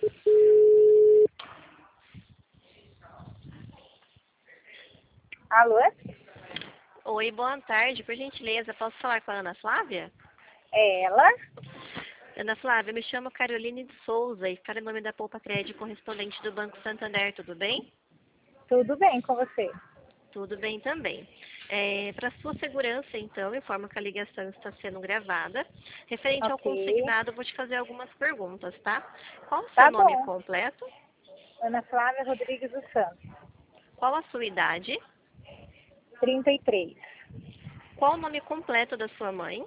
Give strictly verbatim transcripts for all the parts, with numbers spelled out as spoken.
Alô? Oi, boa tarde. Por gentileza, posso falar com a Ana Flávia? É ela? Ana Flávia, me chamo Caroline de Souza e ficar em nome da Poupa Crédito correspondente do Banco Santander, tudo bem? Tudo bem com você? Tudo bem também. É, Para sua segurança, então, informo que a ligação está sendo gravada. Referente ao Ok. consignado, vou te fazer algumas perguntas, tá? Qual o seu Tá nome bom. completo? Ana Flávia Rodrigues dos Santos. Qual a sua idade? trinta e três. Qual o nome completo da sua mãe?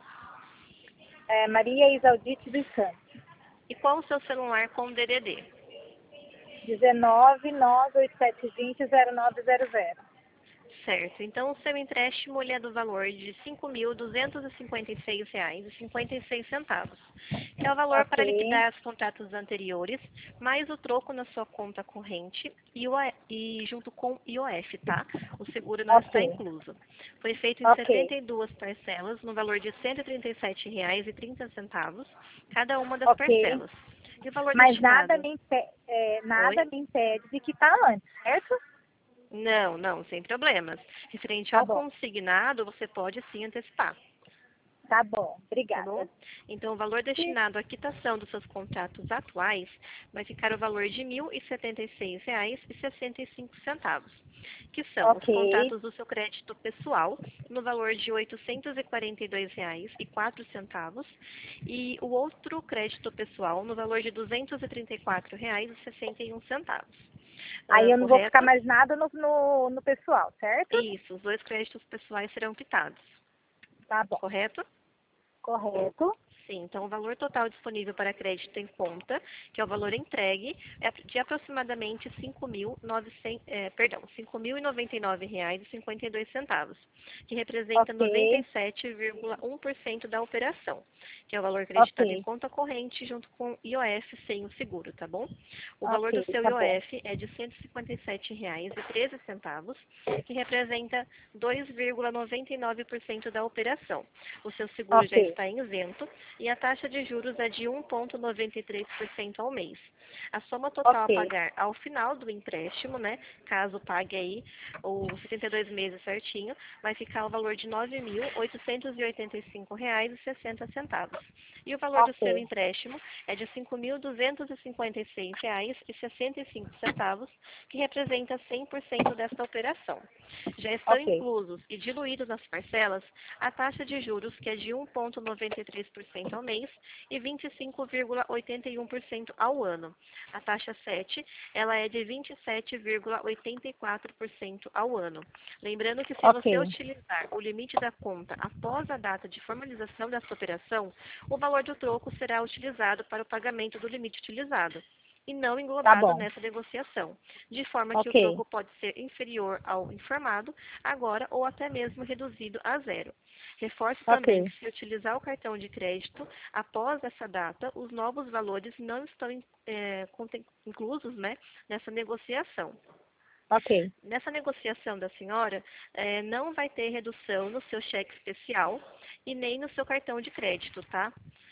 É, Maria Isaldite dos Santos. E qual o seu celular com D D D? dezenove, nove oito sete dois zero, zero nove zero zero. Certo. Então, o seu empréstimo ele é do valor de cinco mil duzentos e cinquenta e seis reais e cinquenta e seis centavos, que é o valor para Ok. liquidar os contratos anteriores, mais o troco na sua conta corrente e, o, e junto com o I O F, tá? O seguro não está Ok. incluso. Foi feito em Ok. setenta e duas parcelas, no valor de cento e trinta e sete reais e trinta centavos, cada uma das Ok. parcelas. E o valor Mas nada destinado? me, impe- é, Oi? nada me impede de quitar antes, certo? Não, não, sem problemas. Referente Tá ao bom. consignado, você pode sim antecipar. Tá bom. Tá bom? Obrigada. Então, o valor destinado à quitação dos seus contratos atuais vai ficar o valor de mil e setenta e seis reais e sessenta e cinco centavos, que são os Ok. contratos do seu crédito pessoal, no valor de oitocentos e quarenta e dois reais e quatro centavos, e o outro crédito pessoal no valor de duzentos e trinta e quatro reais e sessenta e um centavos. Aí Ah, eu não vou ficar correto? mais nada no, no, no pessoal, certo? Isso, os dois créditos pessoais serão quitados. Tá bom. Correto? Correto. Sim, então o valor total disponível para crédito em conta, que é o valor entregue, é de aproximadamente cinco mil e novecentos, eh, perdão, cinco mil e noventa e nove reais e cinquenta e dois centavos, que representa Ok. noventa e sete vírgula um por cento da operação, que é o valor acreditado em Ok. conta corrente junto com o I O F sem o seguro, tá bom? O valor do Ok, seu tá bom. I O F é de cento e cinquenta e sete reais e treze centavos, que representa dois vírgula noventa e nove por cento da operação. O seu seguro já Ok. está isento e a taxa de juros é de um vírgula noventa e três por cento ao mês. A soma total a Ok. pagar ao final do empréstimo, né, caso pague aí os setenta e dois meses certinho, vai ficar o valor de nove mil oitocentos e oitenta e cinco reais e sessenta centavos. E o valor do seu Ok. empréstimo é de cinco mil duzentos e cinquenta e seis reais e sessenta e cinco centavos, que representa cem por cento desta operação. Já estão Ok. inclusos e diluídos nas parcelas a taxa de juros, que é de um vírgula noventa e três por cento ao mês e vinte e cinco vírgula oitenta e um por cento ao ano. A taxa sete, ela é de vinte e sete vírgula oitenta e quatro por cento ao ano. Lembrando que se você Ok. utilizar o limite da conta após a data de formalização dessa operação, o valor do troco será utilizado para o pagamento do limite utilizado e não Tá englobado bom. nessa negociação, de forma que o Ok. troco pode ser inferior ao informado agora ou até mesmo reduzido a zero. Reforço também Ok. que se utilizar o cartão de crédito após essa data, os novos valores não estão é, inclusos, né, nessa negociação. Ok. Nessa negociação da senhora, eh, não vai ter redução no seu cheque especial e nem no seu cartão de crédito, tá?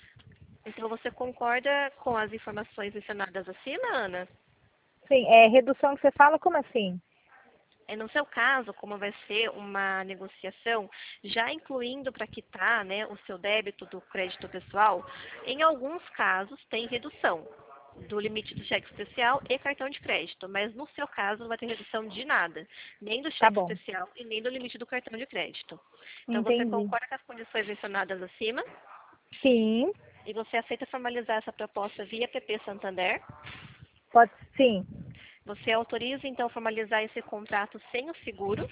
Então, você concorda com as informações mencionadas acima, Ana? Sim, é redução que você fala, como assim? É, no seu caso, como vai ser uma negociação, já incluindo para quitar, né, o seu débito do crédito pessoal, em alguns casos tem redução do limite do cheque especial e cartão de crédito, mas no seu caso não vai ter redução de nada, nem do Tá cheque bom. especial e nem do limite do cartão de crédito. Então, você Entendi. concorda com as condições mencionadas acima Sim. e você aceita formalizar essa proposta via P P Santander? Pode, sim. Você autoriza, então, formalizar esse contrato sem o seguro?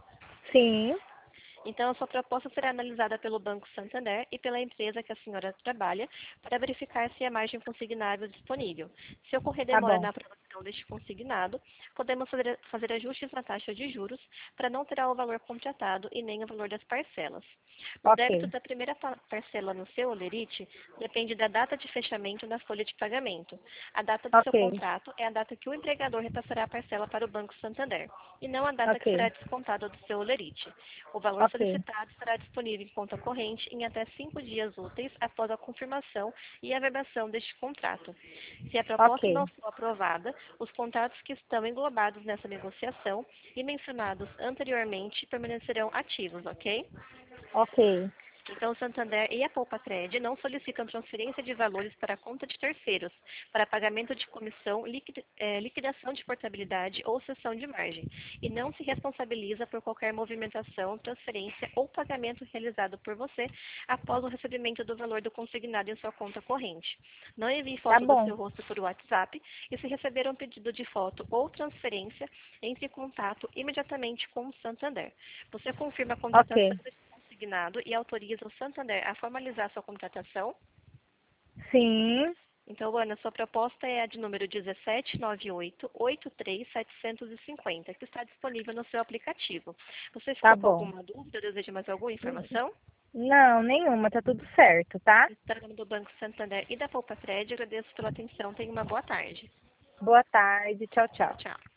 Sim. Então, a sua proposta será analisada pelo Banco Santander e pela empresa que a senhora trabalha para verificar se há margem consignável disponível. Se ocorrer Tá demora bom. na aprovação deste consignado, podemos fazer, fazer ajustes na taxa de juros para não alterar o valor contratado e nem o valor das parcelas. O débito Ok. da primeira pa- parcela no seu holerite depende da data de fechamento na folha de pagamento. A data do seu Ok. contrato é a data que o empregador repassará a parcela para o Banco Santander, e não a data que será Ok. descontada do seu holerite. O valor Ok. solicitado estará disponível em conta corrente em até cinco dias úteis após a confirmação e averbação deste contrato. Se a proposta Ok. não for aprovada, os contratos que estão englobados nessa negociação e mencionados anteriormente permanecerão ativos, ok? Ok. Então, o Santander e a Poupa-Cred não solicitam transferência de valores para a conta de terceiros, para pagamento de comissão, liquid- eh, liquidação de portabilidade ou cessão de margem, e não se responsabiliza por qualquer movimentação, transferência ou pagamento realizado por você após o recebimento do valor do consignado em sua conta corrente. Não envie Tá foto do bom. seu rosto por WhatsApp e, se receber um pedido de foto ou transferência, entre em contato imediatamente com o Santander. Você confirma a contratação Ok. consignado e autoriza o Santander a formalizar sua contratação. Sim. Então, Ana, sua proposta é a de número dezessete nove oito oito três sete cinco zero, que está disponível no seu aplicativo. Você Tá ficou com bom. alguma dúvida ou deseja mais alguma informação? Não, nenhuma. Tá tudo certo, tá? Então, em nome do Banco Santander e da Poupa Cred, agradeço pela atenção. Tenha uma boa tarde. Boa tarde. Tchau, Tchau, tchau. tchau.